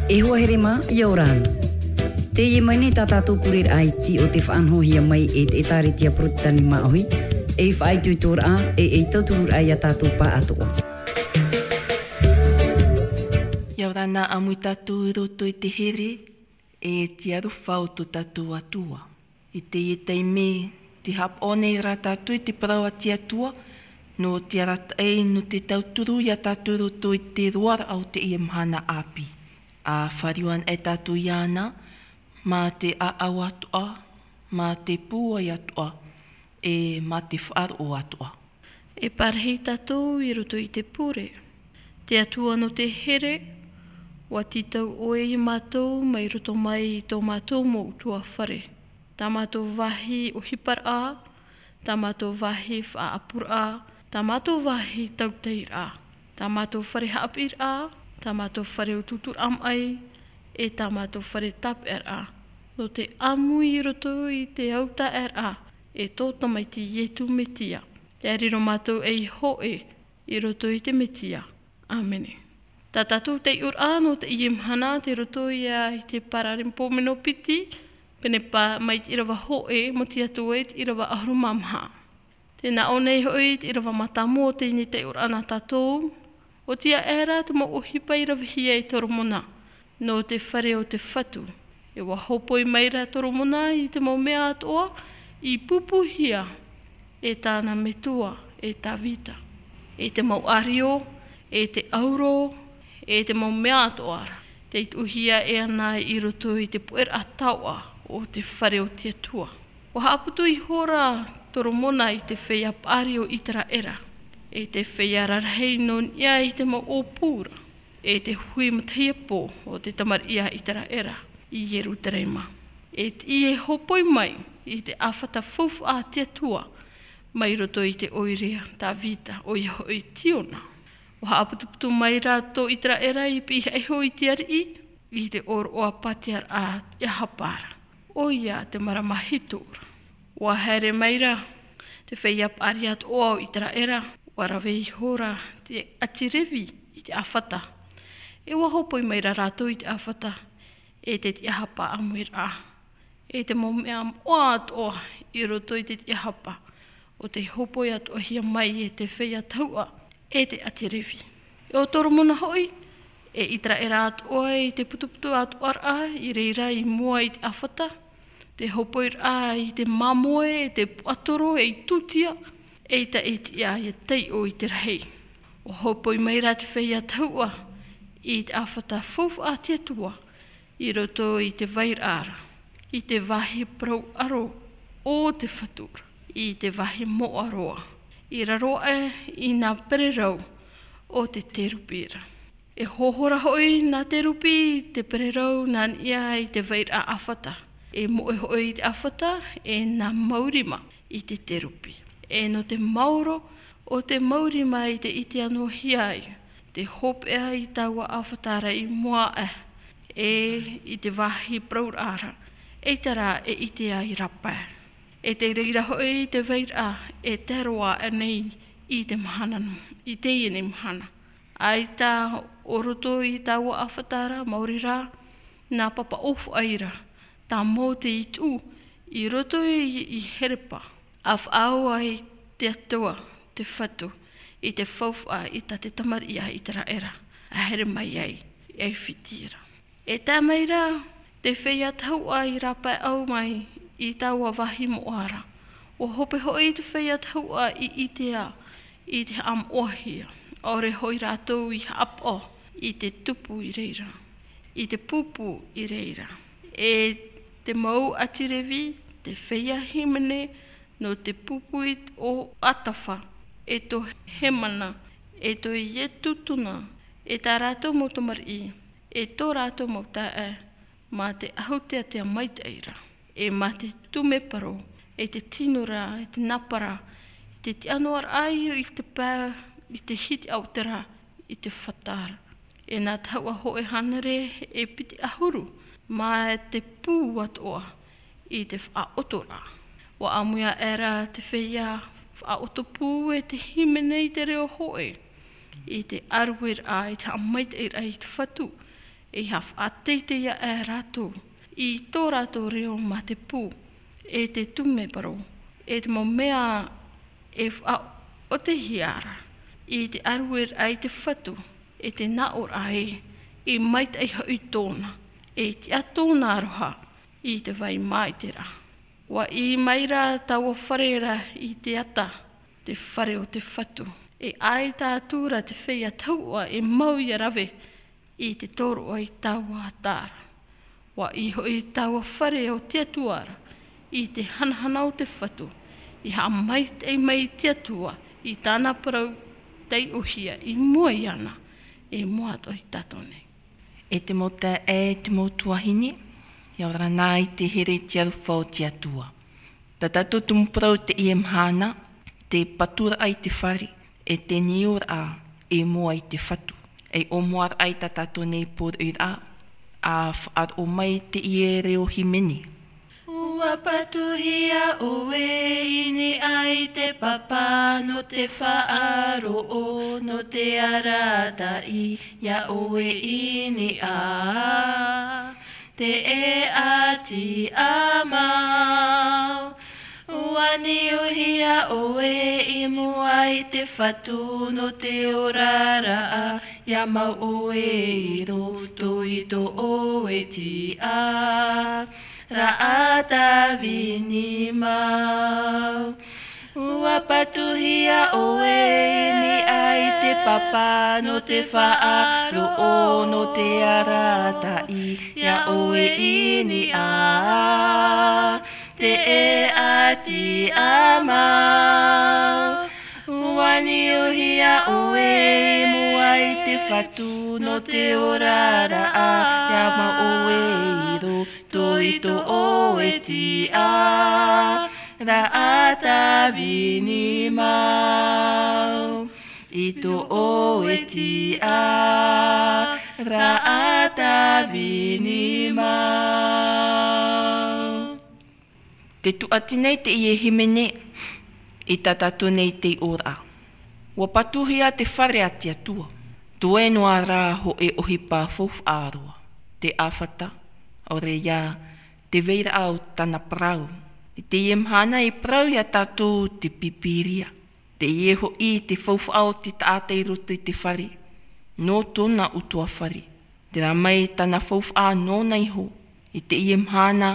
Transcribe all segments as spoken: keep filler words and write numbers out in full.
E hoa herema Yoran. Te ye mai ni tātātou kurir ai ti o te whaanhohia mai e te tāretia protani maohi. E whaai tuitor a e e tauturur ai a tātou pā atoa. Yaurana amui tātou i roto i te here e te aru whau to tātou atua. I te i teime te hap one i rā tātou i te parau a te atua no te arata e no te tauturu i a tātou roto i te ruara au te i mhana api. A whariwan e tātou i ana mā te a au atua, mā te pua i atua, e mā te whaar o atua. E parhei tātou i roto i te pure. Te atua no te here, wa titau oe i mātou mai roto mai i tō mātou mo utua whare. Tā mātou wahi o hipar a, tā mātou wahi wha apur a, tā mātou wahi tauteir a, tā mātou whare haapir a, tā mātou whare o tutur am ai, e tā mātou whare tap er a. No te amu i roto i te auta er a, e tōta mai te ietu metia. E riro mātou e i hoe i roto i te metia. Amene. Tā tātou te ur āno te i mhana te roto i a i te pararimpo meno piti, pene pa mai te irawa hoe mo te atu e te irawa ahuruma maha. Tēnā o nei hoi te irawa matamo te ini te ur ana tātou, o tia era te mo uhipa irawa hia i toromona, no te whare o te whatu. E wa hopoi maira toromona i te mo mea atoa, i pupuhia e tāna metua e tā vita. E te mau ario, e te auro, e te mau mea atoara. Te ituhia e ana i roto i te puer a taua o te whare o te atua. O haaputu i hora toromona i te whea pario i tera era. E te whea rarhei non ia i te mau opura. E te hui matia po o te tamar ia i tera era i Jerusalema. E te i e hopoi mai i te awhata fufu a te atua mai roto i te oirea tā vita o i hoi tiona. O haaputuputu mai rātou i tera era i pi e hoi te ari i te or o a patiar a te hapara. O ia te maramahitura. Wa here maira te whaiap ariat o au i tera era warawe i hora te atirevi i te awhata. E wa hopoi maira rātou i te awhata e te te ahapa amuir a. E te momea o atoa i roto i te te ahapa o te hopoi atoa hia mai e te whaia taua e te atirevi. E o toromona hoi, e itra era atoa i te putuputu atoa a i reira i mua i te awhata, te hopoi a i te mamoe, e te puatoro, e i tutia, e ta e te ia i tei o i te rei. O hopoi maira te whaia taua i te awhata fufu a te atua, i roto i te vairara, i te wahi prau aro o te whatura, i te wahi mo aroa, i raroa i nā pererau o te terupira. E hohora hoi nā terupi te pererau nā ia i te vaira awhata, e moe hoi i te awhata e nā maurima i te terupi. E no te mauro o te maurima i te iti anō hiai, te hopea i taua awhatara i mua e, e i te wahi praurara, e tara e iti a i rapa. E te reira hoi te veira e te roa e nei i te mahananu, i te iene mahana. Ai tā oroto i taua awhatara, mauri rā, nā papa ofu aira, tā mō te itu, i roto i, i herepa. Af au ai te atua, te whatu, i te whauwha i ta te tamaria i tera era, a here mai ai, e whitira. E tā meira, te whea taua i rapa au mai, i taua wahi moara. O hope hoi te whea taua i itea, i te am ohia. Ore hoi rātou i apo, i te tupu i reira. I te pupu i reira. E te mau atirevi, te whea himene, no te pupu i o atawha. E to hemana, e to i e tutuna, e tā rātou motomar i, e tō rātou mauta e, mā te ahutea te maitaira, e mā te tumeparo, e te tinura, e te napara, e te tianoar ai i te pā, i te hiti autera, i te whatara. E nā taua hoe hanere e piti ahuru, mā te pū atoa i te whaotora. Wa amuia era te whea whaotopū e te himene i te reo hoe, i te aruir a, i te amaita i te whatu, e haf ateiteia e rātou. I tō rātou reo ma te pū, e te tume paro, e te mo mea e wha o te hiara, i te aruer ai te whatu, e te naor ai, i mait ai hau tōna, e te atōna aroha, i te vai mai te ra. Wa i maira taua wharera i te ata, te whare o te whatu, e ai tātura te whea taua e mau i rave, i te toro ai taua atara. Wa i hoi taua whare o te atuara, i te hanahana o te whatu, i ha mai te mai te atua, i tāna parau tei ohia, i mua i ana, e mua toi tatone. E te mota e te motuahini, i aura nā i te here te aruwha o te atua. Ta tato tumprau te i emhana, te patura ai te whare, e te niur a, e mua i te whatu. E o muar ai ta tato nei por ur a, a whaar o mai te i e reo himeni. Ua patuhia o e ini ai te papa no te whaaro o no te arata i ia o e ini a te e ati a mau. Ua ni uhia o e imu ai te whatu no te orara a ia mau o e iro to i to o e ti a. Raata vini mau. Ua patuhia o e ni ai te papa no te whaaro o no te arata i ia o e ini a te e ati a mau. Ua ni uhia o e mu ai te whatu no te orara a ia mau o e iro to i to o e ti a raata vini mau. I to o e ti a raata vini mau. Te tuati nei te i e himene, i tatatu nei te ora. Ua patuhia te whare a te atua. Tue noa rā ho e ohi pā fof āroa. Te awhata, o re ia, te veira au tana prau. I te iemhana i prau ia tātou te pipiria. Te ieho i te fof au te tāta i roto i te whare. No tōna utua whare. Te ramai tana fof a nōna iho. I te iemhana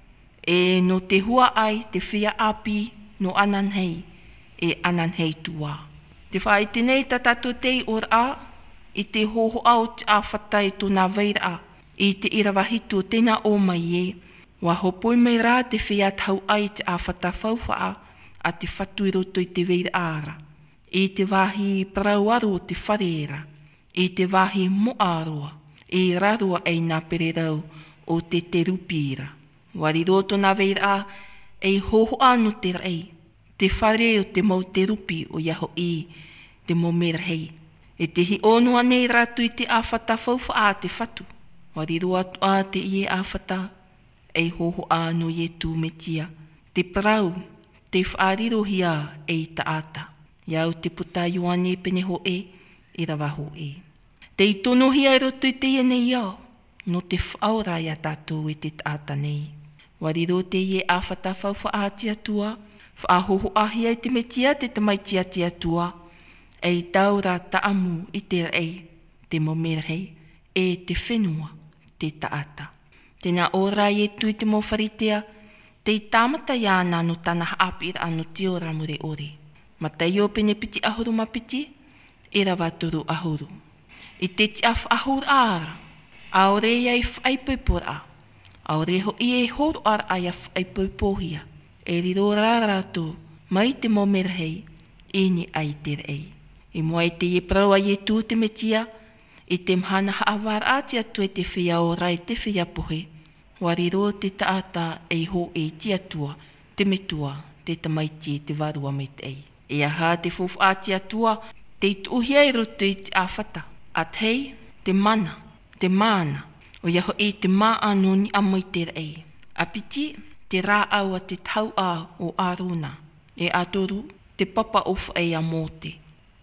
e no te hua ai te whia api no anan hei, e anan hei tua. Te whae tenei ta tato tei or a, i te hoho au te awhatai tō nā veira a, i te irawahitu tēnā o mai e, wa hopoi mai rā te whia tau ai te awhata whauwha a, a te whatu i roto i te veira ara, i te wahi parau aro te whareera, i te wahi mo aroa, i rarua ei nā pererau o te te rupira. Wari roto nā veira a, ei hoho anu te rei, te whare o te mau te rupi o iaho i, te mo mera hei. E te hi onua nei ratu i te awhata whauwha a te whatu. Wari roa tu a te ie awhata, ei hoho anu i e tū metia. Te parau, te whaariro hia ei ta ata. Iau te puta yuane pene ho e, i rawa ho e. Te i tono hia i roto i te ie nei iau, no te whaora ia tātou i te ata nei. Wariro te ie awhata whauwha a tia tua, whaahoho ahia i te metia te tamaitia tia tua, ei taura taamu i te rei, te momerhei, e te whenua, te taata. Tēnā ora i e tui te mowharitea, te i tāmata ia nā no tana haapira anu te ora mure ore. Mata i o pene piti ahuru mapiti, e rawa turu ahuru. I te ti af ahuru ara, aore ia i whaipoipora, aore ho i e horo ar ai a whaipoipohia, e riro rārato, mai te momerhei, e ni ai te rei. I mua i te i prau ai e tū te metia, i te mhana haawar ati atu e te whia o rai te whia pohe, wariro te taata e ho e ti atua, te metua, te tamaiti e te varua me te ei. E aha te fof ati atua, te ituhia i roto i te awhata, at hei, te mana, te mana, o iaho e te maa anu ni amai te rei. Apiti, te rā au a te tau a o arona, e atoru, te papa of e a mote.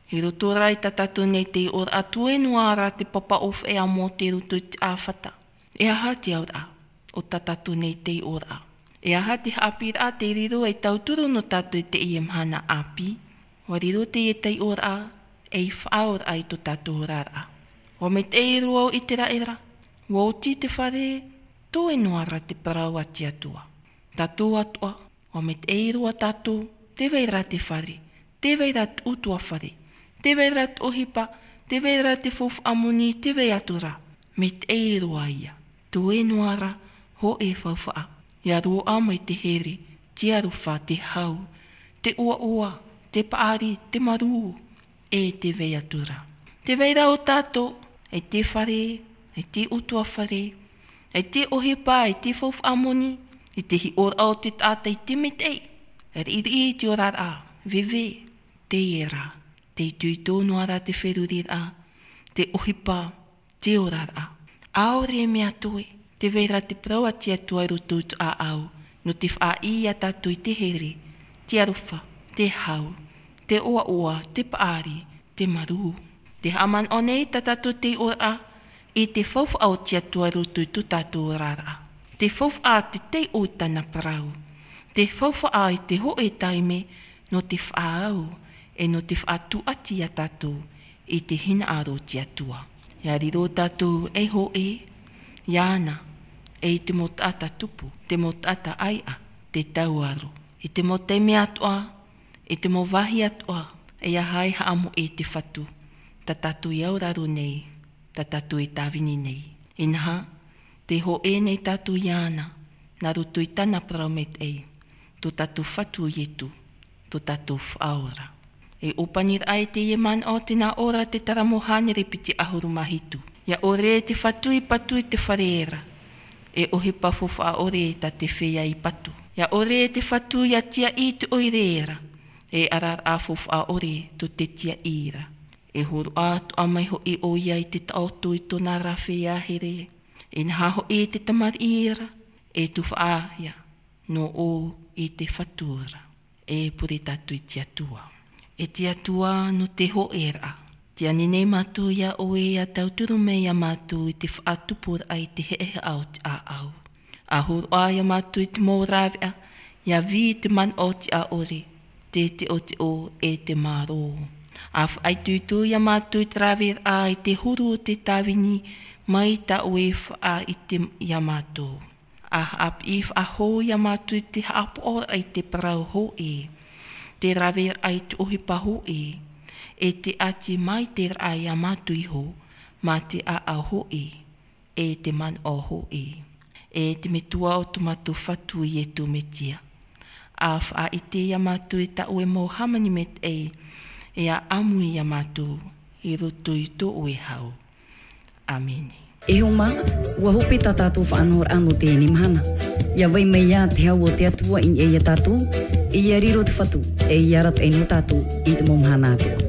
He roto rai ta tatu nei te ora atu e nuara te papa of e amo te roto i te awhata. E aha te aura o ta tatu nei te ora. E aha te hapi a te riro e tauturu no tatu te i emhana api. Wa riro te e te ora e i whaor ai to tatu rara. O me te e rua i te raera. Wa o ti te whare, to e nuara te parau ati atua. Tatu atua, o me te e rua tatu, te veira te whare, te veira te utua whare, te veira te ohipa, te veira te fof amuni, te vei atura. Me te e rua ia, to e nuara, ho e whauwha. Ia rua mai te here, te aruwha, te hau, te ua ua, te paari, te maru, e te vei atura. Te veira o tato, e te whare, e te utua whare, e te ohipa, e te fof amoni, e te hi ora o te tata i te metei. E iri i te ora a, vive, te era, te tui tōnu ara te wheruri a, te ohipa, te ora a. Aore me atoe, te veira te praua te atua i roto a au, no te wha i a tatu i te here, te aruwha, te hau, te oa oa, te paari, te maru. Te haman o nei ta tatu te ora, i te fof au te atua roto i tu tatu rara. Te fof a te te o tana parau. Te fof a i te ho e taime no te whaau e no te whaatu ati a tatu i te hina aro te atua. Ia riro tatu e ho e, iana, e te motata tupu, te motata aia, te tauaro. I te mote me atua, i te mo vahi atua, e ia hai haamu e te whatu. Ta tatu i auraro nei, ta tatu i tāwini nei. Inaha, te ho e nei tatu iana, na rutu i tana pramet ei, to tatu whatu i etu, to tatu whaora. E opanir ai te ieman o tina ora te taramohane repiti ahuru mahitu. Ia ore te whatu i patu i te whareera. E ohi pafofa a ore ta te whea i patu. Ia ore te whatu i atia i te oireera. E arar a fofa a ore to te tia ira. E horo atu a mai ho i o ia i te taotu i tona rawhea here. E naha ho i te tamar ira. E tu whaahia no o i te whatura. E pure tatu i te atua. E te atua no te ho era. Te anine matu ia o e a tauturu me ia matu i te whaatupur ai te hehe au te a au. A horo a ia matu i te mō rawea. Ia vi te man o te a ore. Te te o te o e te maro. A whai tuitu ia matu i te rawea a i te huru o te tawini mai ta oe wha i te ia matu. A hap if a ho ia matu i te hap o ai te parau ho e. Te rawea ai te ohipa ho e. E te ati mai te rai a matu i ho, ma te a a ho e. E te man o ho e. E te metua o tu matu whatu i e tu metia. A wha i te ia matu i ta ue mo hamani met e. E a amu i a matu i roto i to ue hau. Amen. E ho maa, ua hope ta tātou whaanor anu te ni mahana. Ia wai mai ia te hau o te atua in e ia tātou, i ia riro te whatu, e i arat e no tātou i te momahana atua.